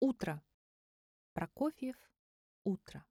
Утро. Прокофьев. Утро.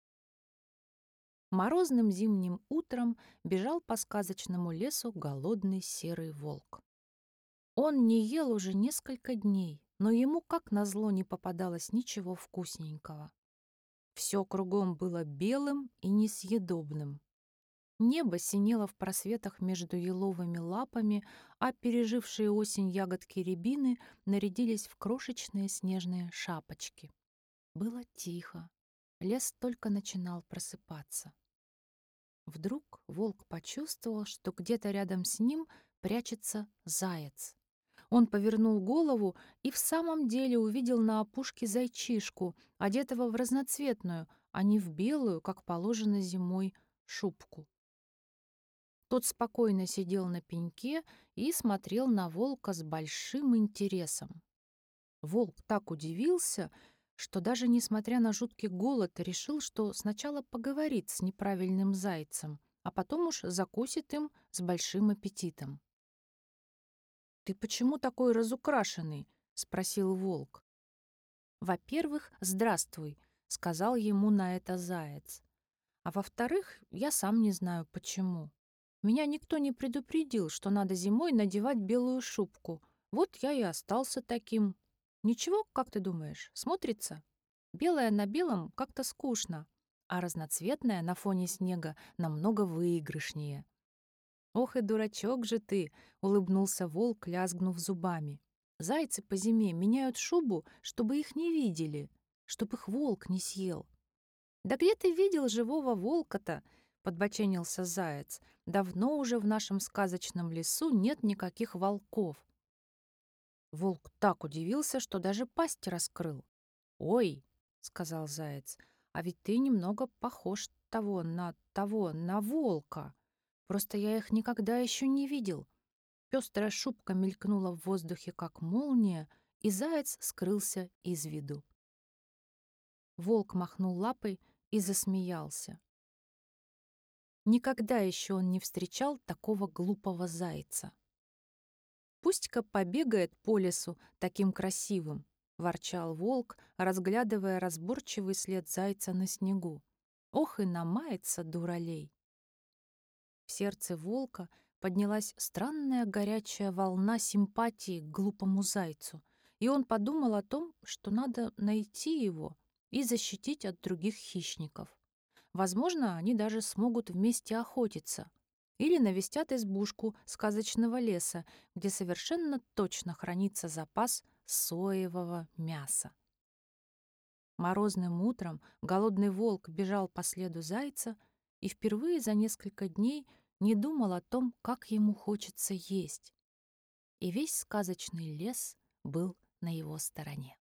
Морозным зимним утром бежал по сказочному лесу голодный серый волк. Он не ел уже несколько дней, но ему, как назло, не попадалось ничего вкусненького. Все кругом было белым и несъедобным. Небо синело в просветах между еловыми лапами, а пережившие осень ягодки рябины нарядились в крошечные снежные шапочки. Было тихо. Лес только начинал просыпаться. Вдруг волк почувствовал, что где-то рядом с ним прячется заяц. Он повернул голову и в самом деле увидел на опушке зайчишку, одетого в разноцветную, а не в белую, как положено зимой, шубку. Тот спокойно сидел на пеньке и смотрел на волка с большим интересом. Волк так удивился, что даже несмотря на жуткий голод, решил, что сначала поговорит с неправильным зайцем, а потом уж закусит им с большим аппетитом. «Ты почему такой разукрашенный?» — спросил волк. «Во-первых, здравствуй», — сказал ему на это заяц. «А во-вторых, я сам не знаю, почему. Меня никто не предупредил, что надо зимой надевать белую шубку. Вот я и остался таким. Ничего, как ты думаешь, смотрится? Белое на белом как-то скучно, а разноцветное на фоне снега намного выигрышнее». «Ох и дурачок же ты!» — улыбнулся волк, лязгнув зубами. «Зайцы по зиме меняют шубу, чтобы их не видели, чтобы их волк не съел». «Да где ты видел живого волка-то?» — подбоченился заяц. «Давно уже в нашем сказочном лесу нет никаких волков». Волк так удивился, что даже пасть раскрыл. «Ой!» — сказал заяц, «а ведь ты немного похож на волка. Просто я их никогда еще не видел». Пестрая шубка мелькнула в воздухе, как молния, и заяц скрылся из виду. Волк махнул лапой и засмеялся. Никогда еще он не встречал такого глупого зайца. «Пусть-ка побегает по лесу таким красивым», — ворчал волк, разглядывая разборчивый след зайца на снегу. «Ох и намается дуралей!» В сердце волка поднялась странная горячая волна симпатии к глупому зайцу, и он подумал о том, что надо найти его и защитить от других хищников. Возможно, они даже смогут вместе охотиться или навестят избушку сказочного леса, где совершенно точно хранится запас соевого мяса. Морозным утром голодный волк бежал по следу зайца и впервые за несколько дней не думал о том, как ему хочется есть. И весь сказочный лес был на его стороне.